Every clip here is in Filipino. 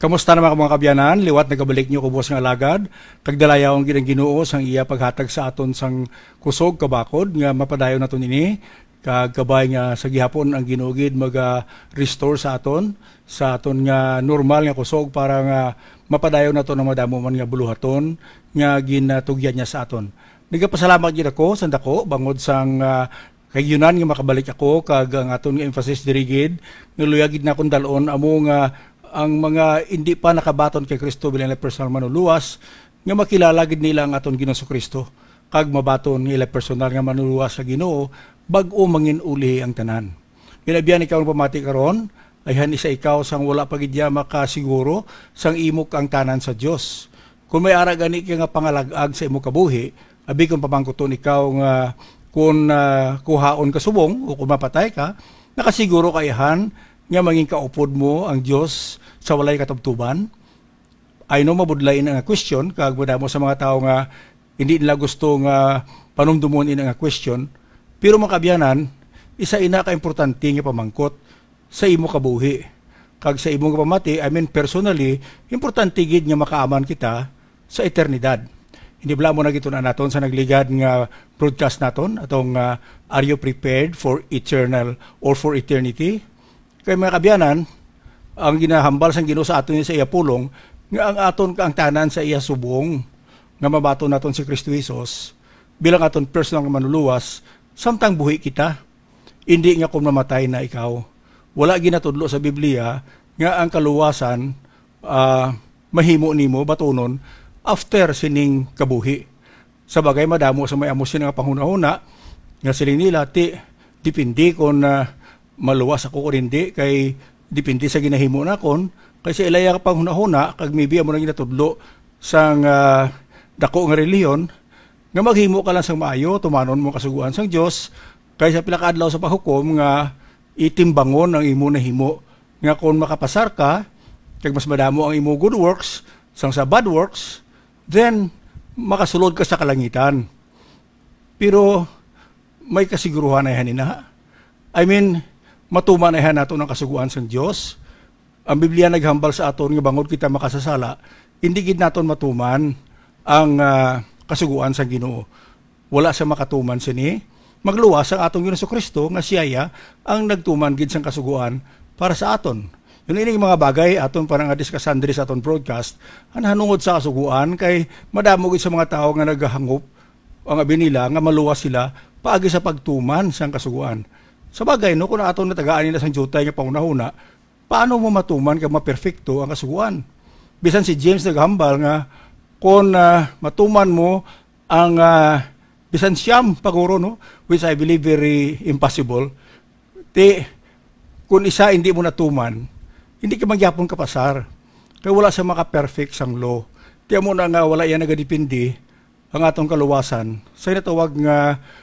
Kamusta naman mga kabyanan? Liwat nagabalik niyo kubos nga alagad. Kagdalayaw ang Ginoo sang iya paghatag sa aton sang kusog kabakod nga mapadayon naton ini. Kagabay nga sa gihapon ang Ginoo gid maga-restore sa aton nga normal nga kusog para nga mapadayon naton ang madamo man nga buluhaton nga ginatugyan niya sa aton. Nagapasalamat gid ako sa dako bangod sang kayunan nga makabalik ako kag ang aton nga emphasis diri gid nga luyagid na akong dalon amo nga ang mga hindi pa nakabaton kay Kristo bilang personal manuluwas nga makilala gid nila ang aton Ginoong Kristo kag mabaton nila personal nga manuluwas sa Ginoo bag-o manginuli ang tanan. Ginabiyan ikaw ang pamati karon ayhan isa ikaw sang wala pa gid makasiguro sang imok ang tanan sa Dios. Kung may ara gani ka nga pangalag-ag sa imong kabuhi, abi kung pamangkuton ikaw nga kung kuhaon ka subong o kung mapatay ka, nakasiguro kayahan nga manging kaupod mo ang Dios sa walay katubtuban. I know mabudlain nga question kag mo sa mga tao nga hindi nila gusto nga panumdumon ina nga question, pero makabyanan isa ina ka importante nga pamangkot sa imo kabuhi kag sa imong pamati. I mean personally importante gid nga makaaman kita sa eternidad. Hindi bala mo na gito na naton sa nagligad nga broadcast naton atong are you prepared for eternal or for eternity? Kay mga kabyanan, ang ginahambal sang Ginoo sa aton sa iya pulong nga ang aton ang tanan sa iya subong nga mabaton naton si Kristo Jesus bilang aton personal nga manuluwas samtang buhi kita. Hindi nga kung mamatay na ikaw. Wala ginatudlo sa Biblia nga ang kaluwasan mahimo nimo batunon after sining kabuhi. Sa bagay madamo sa may amos nga panghunahuna nga siling nila dipindi kung maluwas ako o hindi kay dipindi sa ginahimo na kon kasi ilaya ka pang hunahuna kag maybe amo na ginatudlo sang dako nga reliyon nga maghimo ka lang sang maayo tumanon mo kasuguan sang Dios kaysa pila ka adlaw sa paghukom nga itimbangon ang imo nahimo nga kon makapasar ka kag mas madamo ang imo good works sang sa bad works, then makasulod ka sa kalangitan. Pero may kasiguruhan na yan I mean matuman na nato ng kasuguan sa Dios. Ang Biblia naghambal sa aton nga bangod kita makasasala, hindi gid naton matuman ang kasuguan sa Ginoo. Wala sa makatuman sini. Magluwas ang atong Ginoong Kristo nga siya ang nagtuman gid sang kasuguan para sa aton. Yun ini mga bagay aton parang diskusyon diri sa aton broadcast hanungod sa kasuguan kay madamo gid sa mga tawo nga naghahangop ang abi nila nga maluwas sila paagi sa pagtuman sang kasuguan. Sa bagay, no, kung atong natagaan nila sang jutay nga pangunahuna, paano mo matuman ka maperfecto ang kasuguan? Bisan si James naghambal nga kung matuman mo ang bisan siyam paguro, no, which I believe very impossible, kung isa hindi mo natuman, hindi ka magyapon kapasar. Kaya wala sa maka-perfect sang law. Tiyan mo na nga wala yan nagadipindi ang atong kaluwasan. Sa natawag nga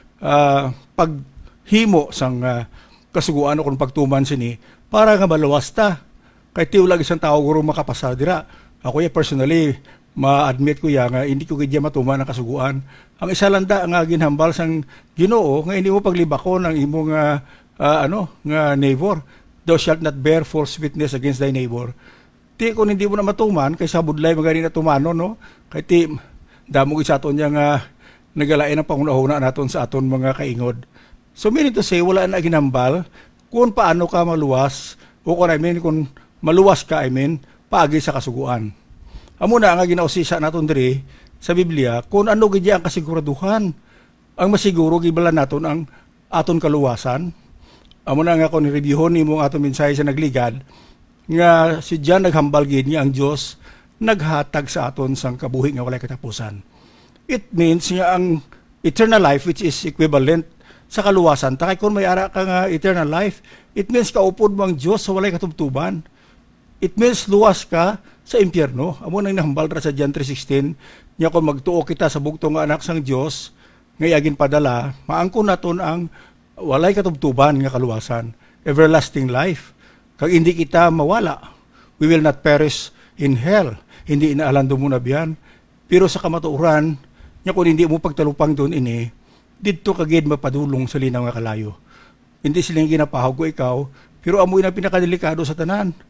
paghimo sang kasuguan o kung pagtuman sini para nga maluwas ta. Kay tiulag isang tao guro makapasar dira. Ako personally ma-admit ko nga hindi ko gidya matuman ang kasuguan. Ang isa landa nga ginhambal sang Ginoo nga hindi mo paglibakon ang imong nga neighbor. Thou shalt not bear false witness against thy neighbor. Ti kung hindi mo na matuman kay sa budlay magani na tumano, no? Kay ti damo gid sa aton nga nagalain ang pangunahuna naton sa aton mga kaingod. So meaning to say, wala na ginambal kung paano ka maluwas o kung maluwas ka, paagi sa kasuguan. Amo na nga ginausisa naton diri sa Biblia kung ano gid ang kasiguraduhan. Ang masiguro gibala naton ang aton kaluwasan. Amo na nga kung reviewon nimo ang aton mensahe sa nagligad nga si John naghambal gid nga ang Dios naghatag sa aton sang kabuhi nga walay katapusan. It means nga ang eternal life which is equivalent sa kaluwasan. Takay kung may ara ka nga eternal life, it means kaupod mo ang Diyos sa walay katubtuban. It means luwas ka sa impyerno. Amo nang nahambal ra sa John 3:16, nya kung magtuo kita sa bugtong nga anak sang Dios, nga agin padala, maangkon naton ang walay katubtuban nga kaluwasan, everlasting life. Kag hindi kita mawala, we will not perish in hell. Hindi inaalando mo na biyan. Pero sa kamatuoran, nya kung hindi mo pagtalupang doon dito kagid mapadulong sa linaw nga kalayo. Hindi silang ginapahog ko ikaw, pero amoy na pinakadelikado sa tanan.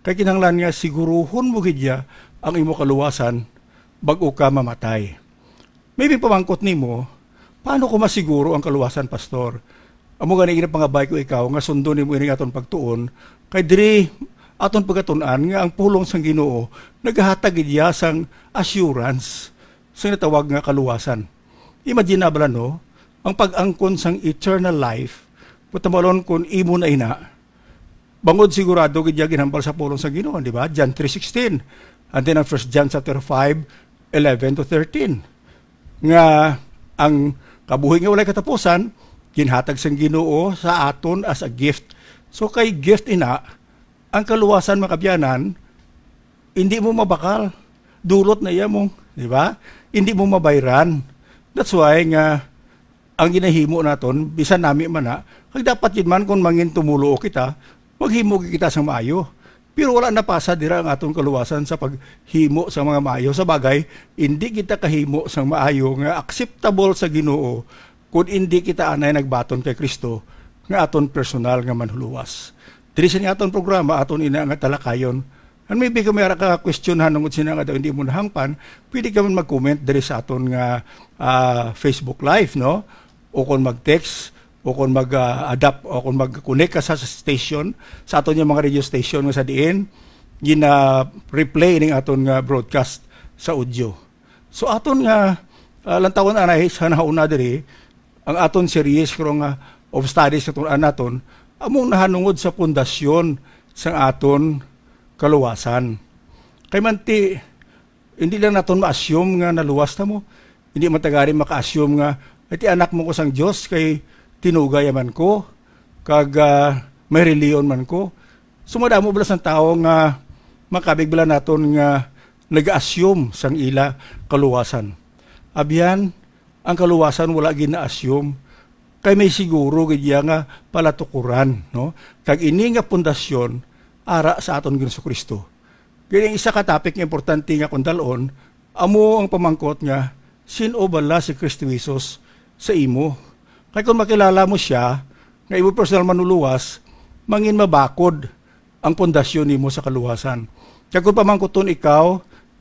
Kay kinahanglan nga siguruhon mo gid niya ang imo kaluwasan bag-o ka mamatay. Maybe pamangkot nimo, paano ko masiguro ang kaluwasan, pastor? Amo gani ina pangabay ko ikaw nga sundo nimo ini aton pagtuon kay diri aton pagatunan nga ang pulong sang Ginoo nagahatag gid sang assurance sa natawag nga kaluwasan. Imagine na bala no, ang pag-angkon sang eternal life, putamalon kun imo na ina, bangod sigurado gid ginhambal sa pulong sang Ginoo, di ba? John 3:16. And then ang 1 John chapter 5:11 to 13. Nga ang kabuhi nga walay katapusan, ginhatag sang Ginoo sa aton as a gift. So kay gift ina, ang kaluwasan makabyanan, hindi mo mabakal. Dulot na iya mo, di ba? Hindi mo mabayran. That's why nga ang ginahimo naton bisan nami man na, kag dapat yun man kung mangin tumulo kita, maghimo kita sa maayo. Pero wala napasa dira ang atong kaluwasan sa paghimo sa mga maayo. Sa bagay, hindi kita kahimo sa maayo nga acceptable sa Ginoo kung hindi kita anay nagbaton kay Kristo nga aton personal nga manhuluwas. Diri sa aton programa, aton ina nga talakayon. And maybe kung mayroon ka questionhan nung sina nga daw hindi mo nahangpan, pwede ka man mag-comment diri sa aton nga Facebook Live, no? O kung mag-text, o kung mag-adapt, o kung mag-connect ka sa station, sa aton yung mga radio station nga sa diin, gina-replay ning aton nga broadcast sa audio. So aton nga, lantawon anay, sa nauna diri, ang aton series karong of studies na naton, among nahanungod sa pundasyon sa aton kaluwasan. Kay manti, hindi lang naton ma-assume nga naluwas na mo, hindi matagari maka-assume nga, iti anak mo ko sang Diyos, kay tinugay man ko, kag may reliyon man ko. Sumadamo bala sang tao nga makabig bala naton nga nag-assume sang ila kaluwasan. Abyan, ang kaluwasan wala gina-assume, kay may siguro gidya nga palatukuran, no? Kag ini nga pundasyon ara sa aton Ginoong Kristo. Kaya isa ka topic nga importante nga kundalon, amo ang pamangkot nga sino bala si Kristo Jesus sa imo. Kaya kung makilala mo siya, nga imo personal manuluwas, mangin mabakod ang pundasyon nimo sa kaluwasan. Kaya kung pamangkoton ikaw,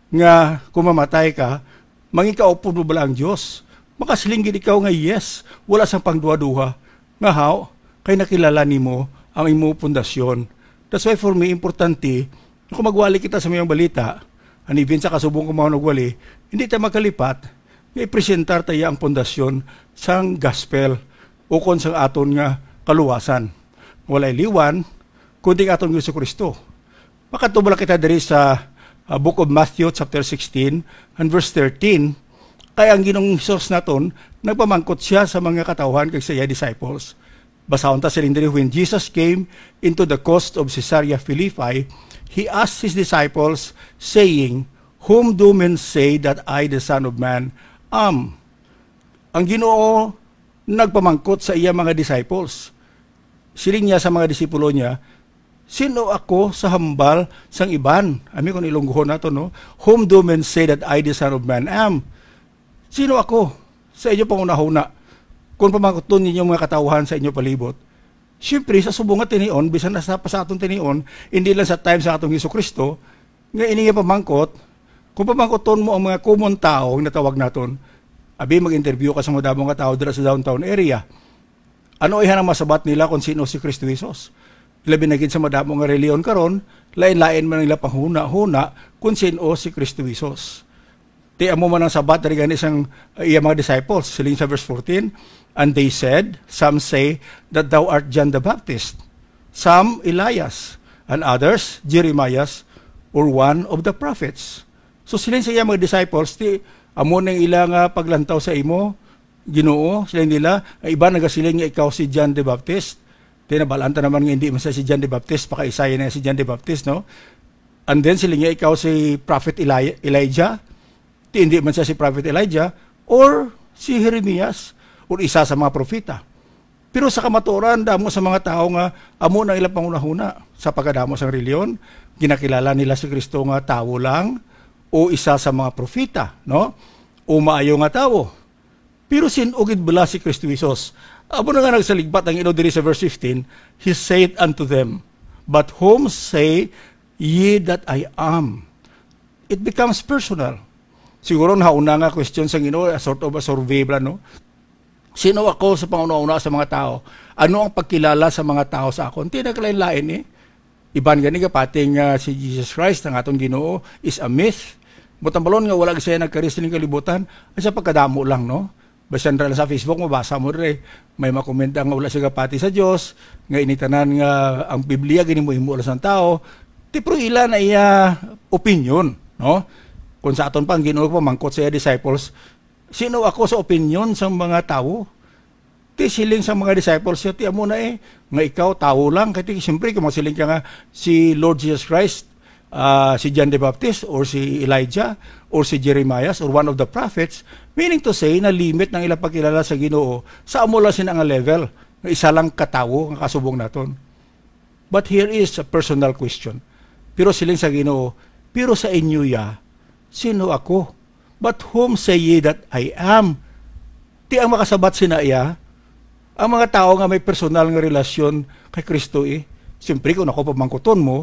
nga kumamatay ka, mangin kaupod mo bala ang Diyos. Makasilingin ikaw nga yes, wala sang pangduwa-duha. Nga how, kay nakilala nimo ang imo pundasyon. That's why for me, importante, kung magwali kita sa mayong balita, anibin sa kasubong kumaw nagwali, hindi tayo magkalipat, nga ipresentar tayo ang pundasyon sang gospel o kon sang aton nga kaluwasan. Walay liwan, kundi aton Ginoong Kristo. Makatubala kita diri sa Book of Matthew chapter 16 and verse 13, kaya ang Ginoong Hesus naton, nagpamangkot siya sa mga katawhan kag sa iya disciples. Basahon ta sa diri, when Jesus came into the coast of Caesarea Philippi, he asked his disciples, saying, whom do men say that I, the Son of Man, am? Ang Ginoo nagpamangkot sa iya mga disciples. Siling niya sa mga disipulo niya, sino ako sa hambal sang iban? Ami kung ilungguhon nato, no? Whom do men say that I, the Son of Man, am? Sino ako sa inyo pangunahuna? Kung pamangkoton ninyo mga katawhan sa inyo palibot, siyempre sa subong nga tinion, bisan na sa atong tinion, hindi lang sa time sa atong Jesucristo, nga ini nga pamangkot, kung pamangkoton mo ang mga common tao, ang natawag naton, abi mag-interview ka sa mga damong tao dira sa downtown area. Ano ihan ang masabat nila kung sino si Kristo Jesus? Labi na gid sa madamong nga reliyon karon, lain-lain man nila panghuna-huna kung sino si Kristo Jesus. Ti amo man ang sabat diri gani sang iya mga disciples, siling sa verse 14, and they said, some say that thou art John the Baptist, some Elias, and others Jeremiah or one of the prophets. So siling sa iya mga disciples, ti amo nang ilang paglantaw sa imo, Ginoo, siling nila, iba nagasiling nga ikaw si John the Baptist. Tinabalanta naman nga hindi man si John the Baptist, pakaisaya na si John the Baptist, no? And then siling nga ikaw si Prophet Elijah, hindi man siya si Prophet Elijah, or si Jeremias, o isa sa mga propeta. Pero sa kamatuoran, damo sa mga tao nga, amo na ilang pangunahuna, sa pagkadamo sa reliyon, ginakilala nila si Kristo nga tao lang, o isa sa mga propeta, no? O maayo nga tao. Pero sinugid bala si Kristo Jesus. Amo na nga nagsaligbat ang ino diri sa verse 15, he said unto them, but whom say ye that I am. It becomes personal. Siguro nauna nga question sa Ginoo, a sort of a survey ba, no? Sino ako sa panguna-una sa mga tao? Ano ang pagkilala sa mga tao sa akon? Tinaglain-lain eh. Iban gani ka pating si Jesus Christ, ang atong Ginoo, is a myth. Butambalon nga wala siya nagkaris ng kalibutan, ay sa pagkadamo lang, no? Basta sa Facebook, mabasa mo rin, may makomenta nga wala siya kapati sa Diyos, nga initanan nga ang Biblia, ginimo-himo lang sa tao, tipro ilan ay opinion, no? Kung sa aton pang Ginoo pa, mangkot sa disciples, sino ako sa opinion sa mga tao? Ti siling sa mga disciples, ti amo na nga ikaw, tao lang, kaya siyempre, kung masiling ka nga si Lord Jesus Christ, si John the Baptist or si Elijah or si Jeremiah or one of the prophets, meaning to say na limit ng ilang pagkilala sa Ginoo sa amo lang sila nga level nga isa lang katawo nga kasubong naton. But here is a personal question. Pero siling sa Ginoo, pero sa inyo ya, sino ako? But whom say ye that I am? Ti ang makasabat sina iya, ang mga tao nga may personal nga relasyon kay Kristo siyempre kung ako pamangkuton mo,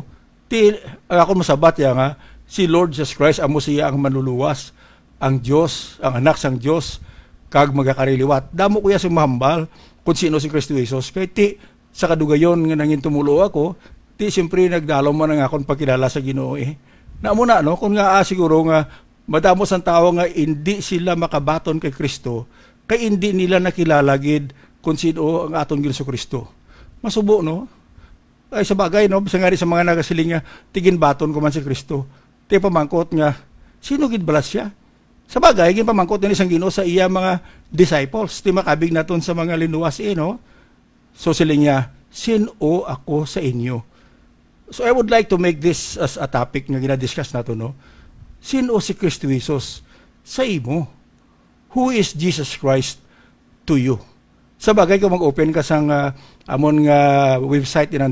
ako masabat ya nga, si Lord Jesus Christ, amo siya ang manluluwas, ang Diyos, ang anak sang Diyos, kag magakariliwat. Damo ko ya si mahambal, kung sino si Kristo Jesus. Kaya sa kadugayon nga nangin tumulo ako, siyempre nagdalaw man ang akong pagkilala sa Ginoo Naamo na, no? Kung nga siguro nga, madamos ang tao nga hindi sila makabaton kay Kristo, kay hindi nila nakilalagid kung sino ang aton Ginoo Kristo. Masubo, no? Ay sa bagay, no? Basta nga rin sa mga nagasiling nga, tigin baton ko man si Kristo. Ti pamangkot nga, sino gid balas siya? Sa bagay, gin pamangkot ni isang Ginoo sa iya mga disciples. Ti makabig naton sa mga linuwas no? So siling niya, sino ako sa inyo? So I would like to make this as a topic nga ginadiscuss nato, no? Sino si Kristo Jesus sa imo? Who is Jesus Christ to you? Sa bagay, kung mag-open ka sang amon nga website ng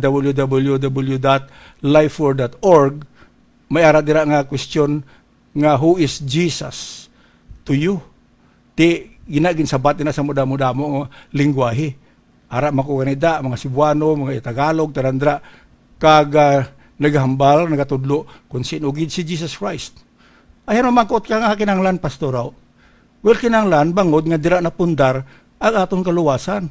www.lifeword.org, may ara dira nga question nga who is Jesus to you? Ti ginagin sabat na sa muda-mudamo lingwahe. Ara makuwanida, mga Cebuano, mga Tagalog, tarandra, kag naghambal, nagatudlo, kung sino gid si Jesus Christ. Ayan mamangkot ka nga kinanglan, pastoraw. Well, kinanglan, bangod nga dira na pundar ang atong kaluwasan.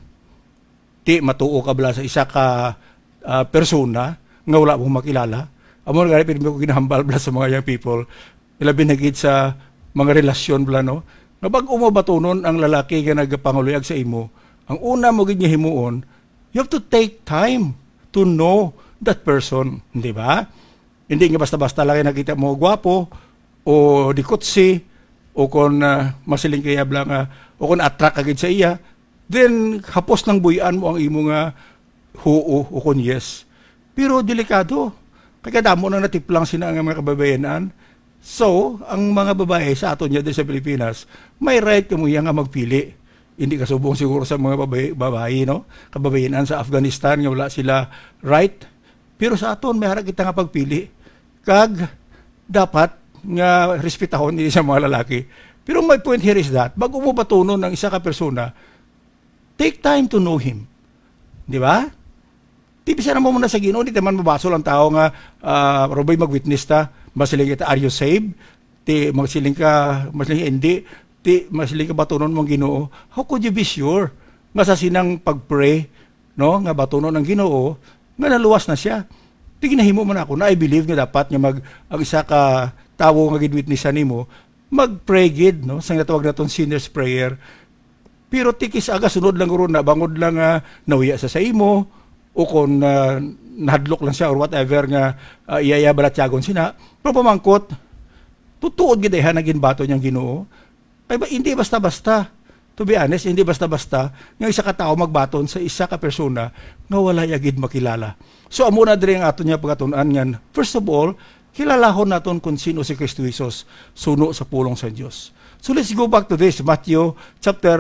Ti matuo ka bala sa isa ka persona nga wala mong makilala. Amo nga rin ko ginahambal bala sa mga young people. Ilabi na gid sa mga relasyon bala, no? Nga bag umabatunon ang lalaki nga nagapanguluyag sa imo, ang una mo gid nga himuon, you have to take time to know that person, di ba? Hindi nga basta-basta lang nakita mo gwapo o dikotsi o kung masiling kaya bala nga o kung attract agad sa iya, then hapos ng buyan mo ang imo nga huo o kung yes. Pero delikado. Kaya damo nang natiplang sina ang mga kababayanan. So, ang mga babae sa aton niya sa Pilipinas, may right ka mo yan nga magpili. Hindi ka subong siguro sa mga babae, no? Kababayanan sa Afghanistan, nga wala sila right. Pero sa aton, may harap kita nga pagpili. Kag, dapat nga respetahon din sa mga lalaki. Pero my point here is that, bago mo batunon ng isa ka persona, take time to know him. Di ba? Tipisa na mo muna sa Ginoo, di naman mabaso lang tao nga, robay mag-witness ta, masiling kita, are you saved? Ti masiling ka, masiling hindi, ti masiling ka batunon mong Ginoo. How could you be sure? Nga sa sinang pag-pray, no, nga batunon ng Ginoo, nga naluwas na siya. Ti ginahimo man ako na I believe nga dapat nga ang isa ka tawo nga gid-witnessan nimo, mag-pray gid, no? Sang natawag naton sinner's prayer. Pero tikis aga sunod lang guro na bangod lang nawiya sa imo o kung nahadlok lang siya or whatever nga iyaya balatyagon sina. Pero pamangkot, tutuod gid ha naging bato niyang Ginoo. Ay ba hindi basta-basta. To be honest, hindi basta-basta nga isa ka tao magbaton sa isa ka persona nga wala yagid makilala. So amo na diri ang ato niya pagatunan ngan. First of all, kilalahon naton kung sino si Kristo Jesus suno sa pulong sa Dios. So let's go back to this, Matthew chapter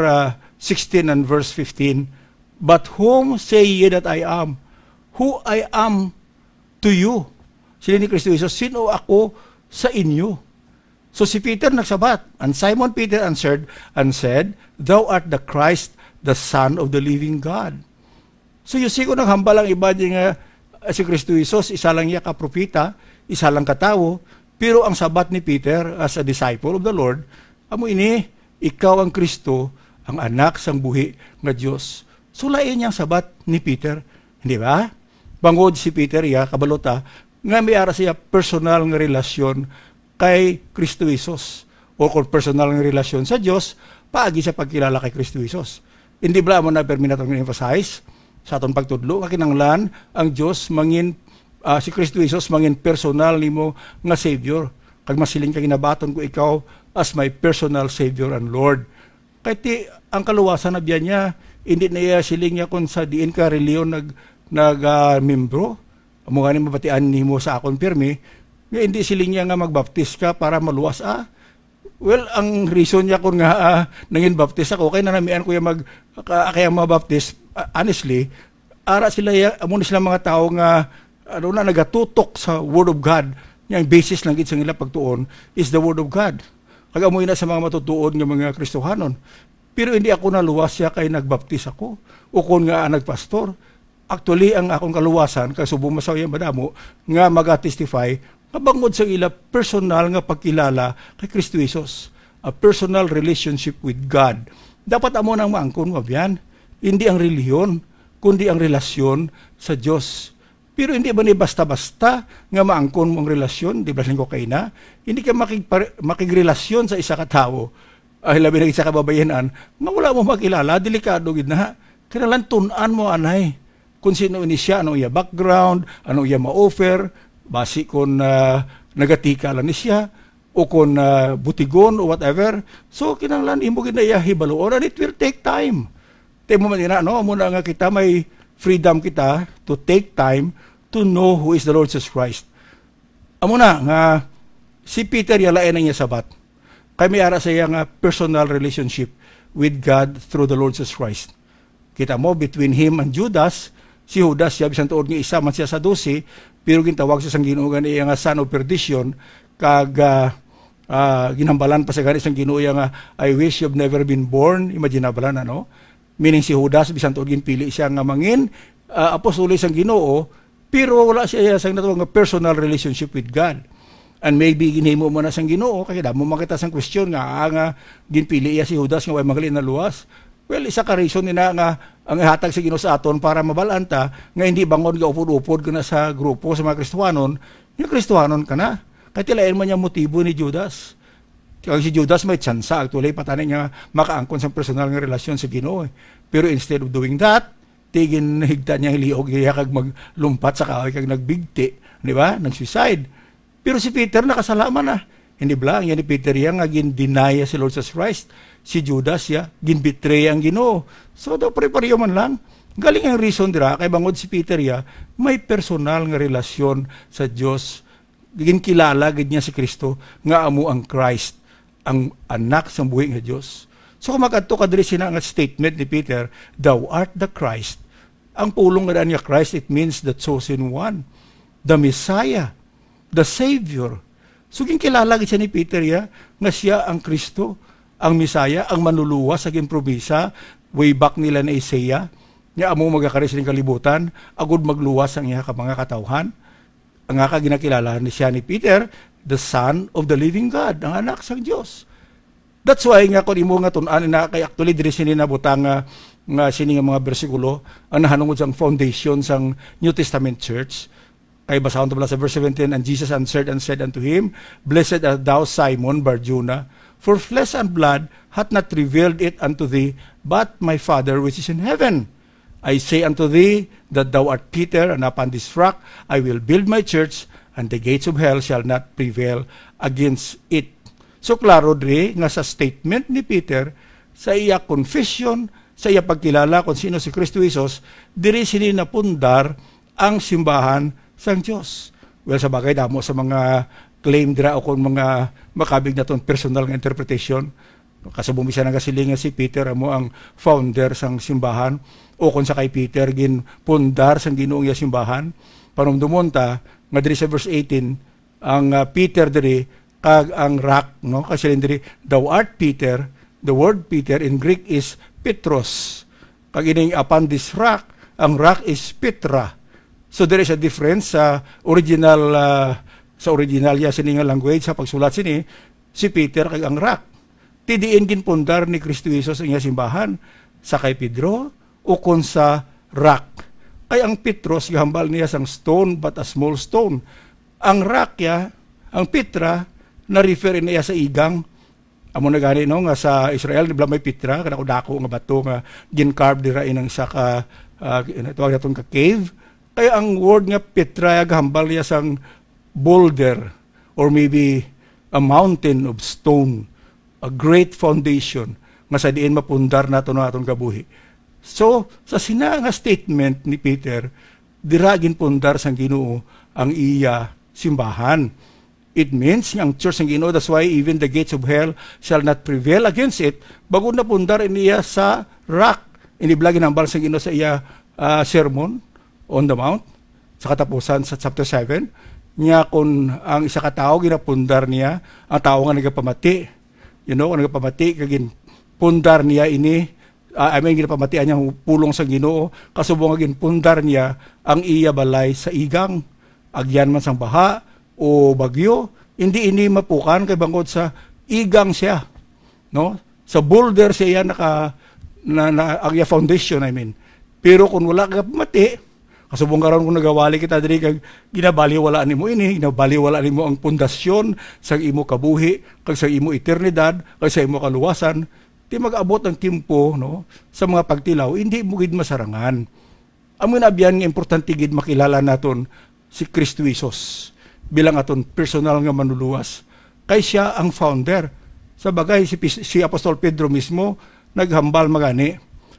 16 and verse 15. But whom say ye that I am? Who I am to you? Sila ni Kristo Jesus, sino ako sa inyo? So si Peter nagsabat, and Simon Peter answered and said, Thou art the Christ, the Son of the living God. So you see kung naghambal ang iba nga si Kristo Jesus, isa lang niya kapropita, isa lang katawo, pero ang sabat ni Peter as a disciple of the Lord, amo ini, ikaw ang Kristo, ang anak sang buhi nga Dios. Sulayan niya ang sabat ni Peter, hindi ba? Bangod si Peter, kabalota, nga may ara siya personal nga relasyon kay Kristo Jesus. O kung personal nga relasyon sa Dios, paagi sa pagkilala kay Kristo Jesus. Hindi ba mo na perminatong emphasize sa atong pagtudlo, kakinanglan ang Dios mangin si Kristo Jesus mangin personal nimo nga Savior. Kag masiling ka ginabaton ko ikaw as my personal Savior and Lord. Kaya ang kaluwasan na biya niya, hindi na iya siling niya kung sa diin ka reliyon membro. Amo nga ni mabatian nimo sa akon pirmi, nga hindi siling niya nga magbaptis ka para maluwas Well, ang reason niya kung nga nangin baptist ako, kaya nanamian ko yung kaya mabaptist, honestly, ara sila, amo na sila mga tao nga, nagatutok sa Word of God. Yung basis lang sa nila pagtuon is the Word of God. Kagamoy na sa mga matutuon ng mga Kristohanon. Pero hindi ako naluwas siya kay nagbaptis ako, o kung nga nagpastor. Actually, ang akong kaluwasan, kay subong masaw yung madamo, nga mag-testify, kabangod sa ila personal nga pagkilala kay Kristo Jesus. A personal relationship with God. Dapat amo nang maangkon mo yan. Hindi ang relihiyon, kundi ang relasyon sa Diyos. Pero hindi ba ni basta-basta nga maangkon mo ang relasyon, di ba ko kayo na? Hindi ka makigrelasyon sa isa katao, labi na isa kababayanan, nga wala mo makilala, delikado gid na. Kailangan tunan mo anay, kung sino ini siya, anong iya background, anong iya ma-offer, basi kung nagatika lang ni siya, o kung butigon o whatever. So, kinanglan imo gid na iya hibaluon, and it will take time. Tayo mo man muna nga kita may freedom kita to take time to know who is the Lord Jesus Christ. Amo na nga si Peter yalain na niya sabat. Kay may ara sa iya nga personal relationship with God through the Lord Jesus Christ. Kita mo between him and Judas, si Judas siya bisan tuod nga isa man siya sa 12, pero gintawag siya sang Ginoo nga son of perdition, kag ginambalan pa sa gani sang Ginoo nga I wish you've never been born. Imagine balan meaning si Judas bisan tuod ginpili siya nga mangin apostol sang Ginoo, pero wala siya sang natawag nga personal relationship with God. And maybe ginhimo mo na sang Ginoo kay damo makita sang question nga ginpili iya si Judas nga way magali na luwas. Well, isa ka reason nina nga ang ihatag sa Ginoo sa aton para mabalanta nga hindi bangon nga upod-upod ka na sa grupo sa mga Kristohanon, yung Kristohanon ka na. Kaya tilayan man niya motibo ni Judas. Kaya si Judas may tsansa, actually patanin niya makaangkon sa personal nga relasyon sa Ginoo. Pero instead of doing that, tigin higta niya hiliog iya kag maglumpat sa kahoy kag nagbigti, di ba? Nag-suicide. Pero si Peter nakasalaman na. Hindi ba yan ni Peter yang gin-deny si Lord Jesus Christ. Si Judas gin-betray ang Ginoo. So daw pare-pareho man lang. Galing ang reason dira kay bangod si Peter may personal nga relasyon sa Dios. Ginkilala gid niya si Kristo nga amo ang Christ, ang anak sang buhi nga Dios. So kung makadto ka diri sina nga statement ni Peter, thou art the Christ. Ang pulong nga niya Christ, it means the chosen one, the Messiah, the Savior. So ginkilala gid siya ni Peter nga siya ang Kristo, ang Messiah, ang manluluwas sa ginprobisa, way back nila na Isaiah, nga amo magakari sa kalibutan, agud magluwas ang iya ka mga katawhan. Ang nga ginakilala ni siya ni Peter, the Son of the Living God, ang anak sang Dios. That's why nga kung imo nga tun-an na kay actually diri sini nabutang nga sini nga mga bersikulo ang nahanungod sang foundation sang New Testament Church. Kay basahon to sa verse 17, and Jesus answered and said unto him, Blessed art thou, Simon Bar-Jona, for flesh and blood hath not revealed it unto thee, but my Father which is in heaven. I say unto thee that thou art Peter, and upon this rock I will build my church, and the gates of hell shall not prevail against it. So klaro dre nga sa statement ni Peter, sa iya confession, sa iya pagkilala kung sino si Kristo Jesus, diri sini napundar ang simbahan sang Diyos. Well, sa bagay damo sa mga claim dira o kung mga makabig na ton personal nga interpretation, kasubong bisa nagasilingan si Peter amo ang founder sang simbahan, o kung sa kay Peter gin pundar sang Ginoong iya simbahan. Panumdumon ta nga diri sa verse 18 ang Peter diri kag ang rock, no, kasi diri thou art Peter. The word Peter in Greek is Petros, kag ining upon this rock, ang rock is Petra. So there is a difference sa original Sa original ya sini nga language sa pagsulat sini, si Peter kag ang rock. Tidiin ginpundar ni Kristo Jesus ang iya simbahan sa kay Pedro o kon sa rock. Kay ang Petros gahambal niya sang stone but a small stone. Ang rock ya, ang Petra na-refer niya sa igang. Amo na gani no nga sa Israel di ba may Petra kada dako nga bato nga gin-carve dira inang sa ka tawag naton ka cave. Kaya ang word nga Petra gahambal niya sang boulder or maybe a mountain of stone, a great foundation nga sa diin mapundar naton aton kabuhi. So sa sina nga statement ni Peter, dira ginpundar sang Ginoo ang iya simbahan. It means nga ang church ng Ginoo, that's why even the gates of hell shall not prevail against it. Bago na pundar niya sa rock, iniblagi ng ambal sa Ginoo sa iya sermon on the mount sa katapusan sa chapter 7 niya kung ang isa ka tao ginapundar niya ang tao nga nagapamati, nagapamati kagin pundar niya ini ginapamatian niya pulong sa Ginoo kasubong nga ginpundar niya ang iya balay sa igang agyan man sang baha o bagyo, hindi ini mapukan kay bangod sa igang siya, no, sa boulder siya naka agya foundation, pero kung wala ka mati kasubong karon kung nagawali kita diri kag ginabaliwala nimo ini, ginabaliwala nimo ang pundasyon sa imo kabuhi kag sa imo eternidad kag sa imo kaluwasan, di mag-abot ang tiempo, no, sa mga pagtilaw hindi mo gid masarangan. Amo na biyan nga importante gid makilala naton si Kristo Jesus bilang aton personal nga manluluwas. Kay siya ang founder. Sa bagay si Apostol Pedro mismo naghambal magani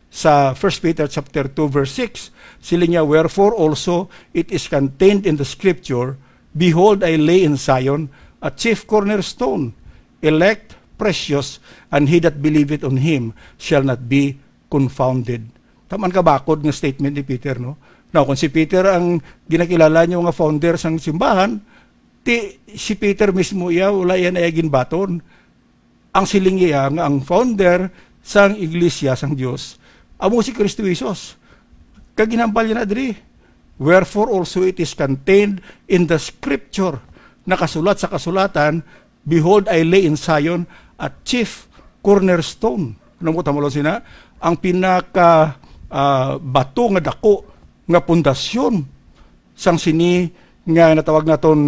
sa 1 Peter chapter 2 verse 6. Sila niya, wherefore also it is contained in the scripture, behold, I lay in Zion a chief cornerstone, elect, precious, and he that believeth on him shall not be confounded. Taman kabakod nga statement ni Peter, no? Now, kung si Peter ang ginakilala niyo nga founder sang simbahan, si Peter mismo iya wala yan ay ginbaton. Ang siling iya nga ang founder sang iglesia sang Dios amo si Kristo Jesus. Kaginambal niya na diri. Wherefore also it is contained in the scripture, nakasulat sa kasulatan, behold I lay in Zion a chief cornerstone. Ano mo tamo sina? Ang pinaka bato nga dako nga pundasyon sang sini nga natawag naton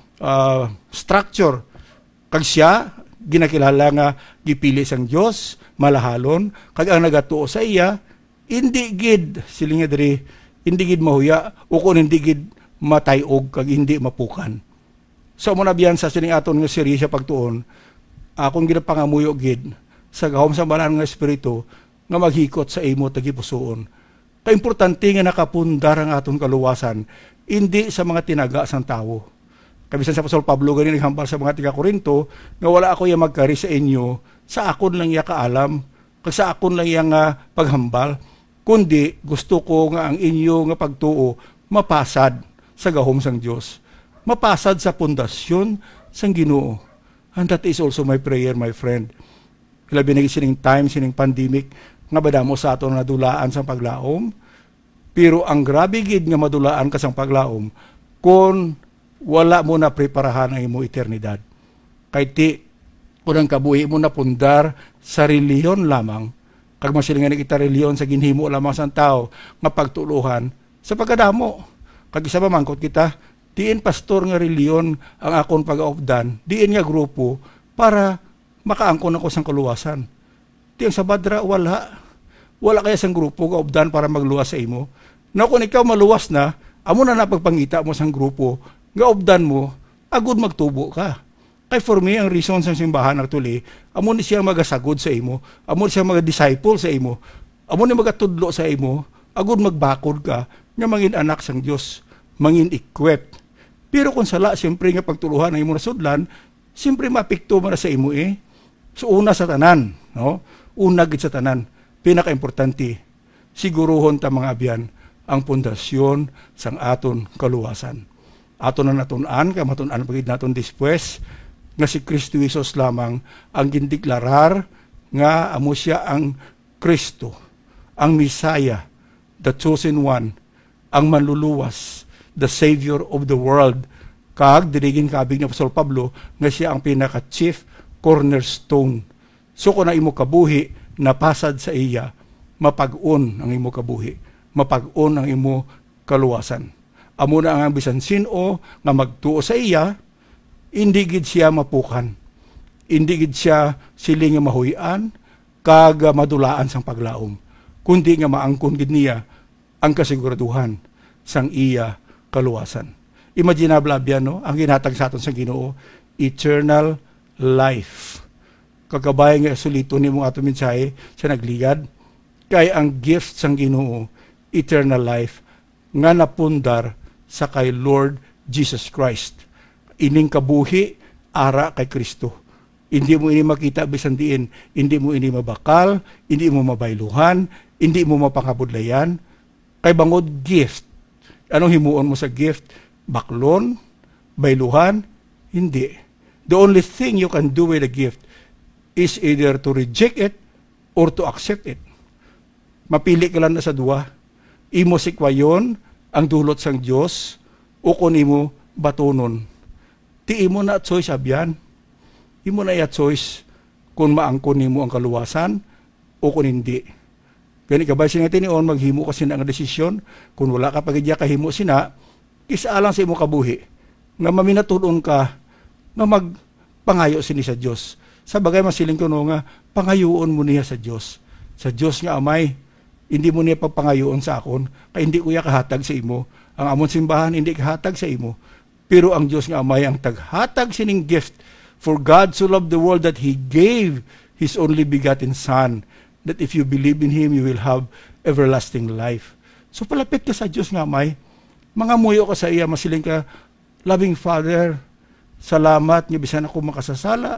structure. Kag siya ginakilala nga gipili sang Dios malahalon kag ang nagatuo sa iya hindi gid silinga diri hindi gid mahuya o kun hindi gid matayog kag hindi mapukan. So mo na biyan sa sining aton nga serye sa pagtuon akong ginapangamuyo gid sa gahom sa banal nga espiritu nga maghikot sa imo tagipusoon. Kaimportante nga nakapundar ang aton kaluwasan hindi sa mga tinaga sang tawo. Kabisan sa Apostol Pablo gani naghambal sa mga taga-Korinto nga wala ako yang magkari sa inyo sa akon lang iya kaalam kag sa akon lang iya nga paghambal kundi gusto ko nga ang inyo nga pagtuo mapasad sa gahom sang Dios, mapasad sa pundasyon sang Ginoo. And that is also my prayer, my friend. Labi na sining time sining pandemic nga badamo sa aton nadulaan sang paglaom, pero ang grabe gid nga madulaan ka sang paglaom kon wala mo na preparahan ang imo eternidad. Kay ti unang kabuhi mo na pundar sa reliyon lamang, kag masilingan kita reliyon sa ginhimo lamang sa tao nga pagtuluhan sa pagkadamo. Kag isa pa mangkot kita, diin pastor nga reliyon ang akon pag-aupdan, diin nga grupo para makaangkon ako sang kaluwasan. Ti ang sabadra wala kaya sang grupo kaupdan para magluwas sa imo. Na kung ikaw maluwas na, amo na napagpangita mo sang grupo nga updan mo, agud magtubo ka. Kay for me, ang reason sa simbahan actually, amo ni siya magasagod sa imo, amo ni siya maga-disciple sa imo, amo ni magatudlo sa imo, agud magbakod ka, nga mangin anak sang Dios, mangin equipped. Pero kung sala, siyempre nga pagtuluhan ang imo nasudlan, siyempre mapikto mo na sa imo So una sa tanan, no? Una gid sa tanan, pinaka-importante, siguruhon ta mga abyan, ang pundasyon sang aton kaluwasan. Aton na natun-an, kamatunan pagid naton dispwes, nga si Kristo Jesus lamang ang gindeklarar nga amo siya ang Kristo, ang Messiah, the chosen one, ang manluluwas, the Savior of the world, Kag dirigin kabig ni Apostol Pablo nga siya ang pinaka-chief cornerstone. So kung ang imo kabuhi napasad sa iya, mapag-on ang imo kabuhi, mapag-on ang imo kaluwasan. Amo na ang bisan sino nga magtuo sa iya, hindi gid siya mapukan, hindi gid siya siling nga mahuyan, kag madulaan sang paglaom, kundi nga maangkon gid niya ang kasiguraduhan sang iya kaluwasan. Imaginable yan, no? Ang ginhatag sa aton sa Ginoo, eternal life. Kagabay nga sulito ni mong ato mensahe sa nagligad, kay ang gift sang Ginoo, eternal life, nga napundar sa kay Lord Jesus Christ. Ining kabuhi, ara kay Kristo. Hindi mo ini makita bisan diin, hindi mo ini mabakal, hindi mo mabayluhan, hindi mo mapangabudlayan, kay bangod gift. Anong himuon mo sa gift? Baklon? Bayluhan? Hindi. The only thing you can do with a gift is either to reject it or to accept it. Mapili ka lang na sa duwa. Imo sikwayon ang dulot sang Dios o kun imo batonon. Ti imo na choice abyan. Imo na ya choice kung maangkon nimo ang kaluwasan o kung hindi. Kani kabay singa tinion maghimo ka sina nga desisyon, kung wala ka pagidya kahimo sina, isaalang sa imo kabuhi nga maminatulon ka nga magpangayo sini sa Dios. Sa bagay masiling ko no nga pangayoon mo niya sa Dios. Sa Dios nga amay, hindi mo niya pagpangayoon sa akon, kay hindi ko ya kahatag sa imo. Ang amon simbahan hindi kahatag sa imo. Pero ang Dios nga amay ang taghatag sining gift. For God so loved the world that He gave His only begotten Son, that if you believe in Him, you will have everlasting life. So palapit ka sa Diyos nga may, mga muyo ka sa iya, masiling ka, loving Father, salamat nga bisan ako makasasala,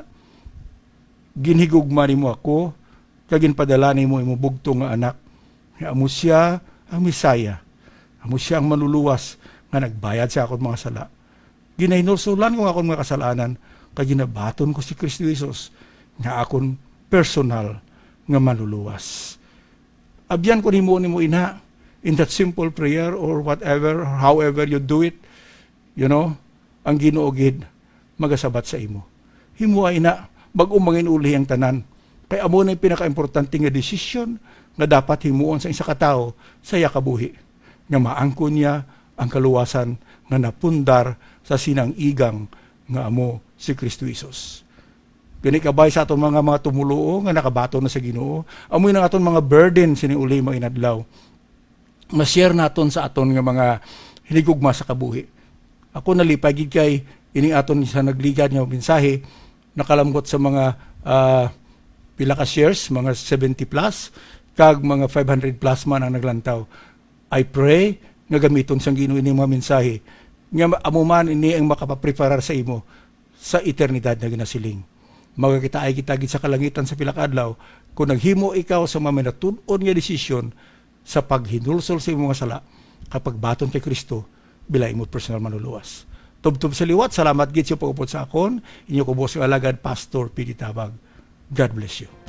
ginhigugma mo ako, kaginpadala mo imo bugtong nga anak, nga amo siya ang Misaya, amo siya ang manluluwas, nga nagbayad sa akong mga sala. Ginahinulsulan ko akong mga kasalanan, kaya ginabaton ko si Kristo Jesus, nga akong personal nga manluluwas. Abyan ko ni mo ina, in that simple prayer or whatever, or however you do it, you know, ang Ginoo gid magasabat sa imo. Himuay na, mag-umangin uli ang tanan. Kaya amo na yung pinaka-importante nga desisyon nga dapat himuon sa isa katao sa iya kabuhi. Nga maangkon niya ang kaluwasan nga napundar sa sinang igang nga amo si Kristo Jesus. Gani kabay sa aton mga tumuluo nga nakabato na sa Ginoo. Amoy na aton mga burden sini uli mga inadlaw. Ma-share naton sa aton nga mga hinigugma sa kabuhi. Ako nalipay gid kay ini aton sa nagligad nga mensahe nakalambot sa mga pila ka shares, mga 70 plus kag mga 500 plus man ang naglantaw. I pray nga gamiton sang Ginoo ini mga mensahe nga amo man ini ang makapapreparar sa imo sa eternidad na ginasiling. Magkakita kita gid sa kalangitan sa pila ka adlaw kung naghimo ikaw sa mga minatun-on nga desisyon sa paghinulsol sa imong mga sala kapag baton kay Kristo bilay mo personal manluluwas. Tubtub sa liwat, salamat gid sa pag-upod sa akon. Inyo ko boss nga alagad Pastor Pidi Tabag. God bless you.